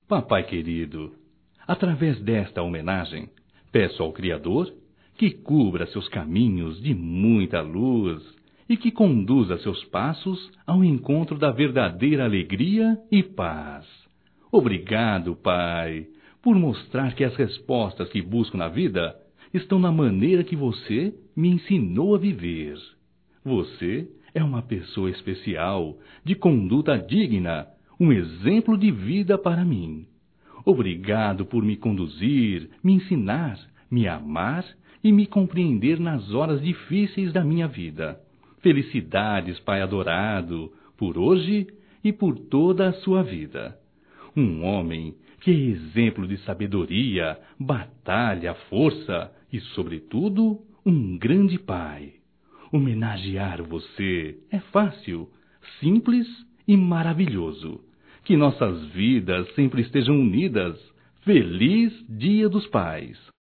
Papai querido, através desta homenagem, peço ao Criador que cubra seus caminhos de muita luz e que conduza seus passos ao encontro da verdadeira alegria e paz. Obrigado, Pai, por mostrar que as respostas que busco na vida estão na maneira que você me ensinou a viver. Você é uma pessoa especial, de conduta digna, um exemplo de vida para mim. Obrigado por me conduzir, me ensinar, me amar e me compreender nas horas difíceis da minha vida. Felicidades, Pai adorado, por hoje e por toda a sua vida. Um homem que é exemplo de sabedoria, batalha, força e, sobretudo, um grande pai. Homenagear você é fácil, simples e maravilhoso. Que nossas vidas sempre estejam unidas. Feliz Dia dos Pais!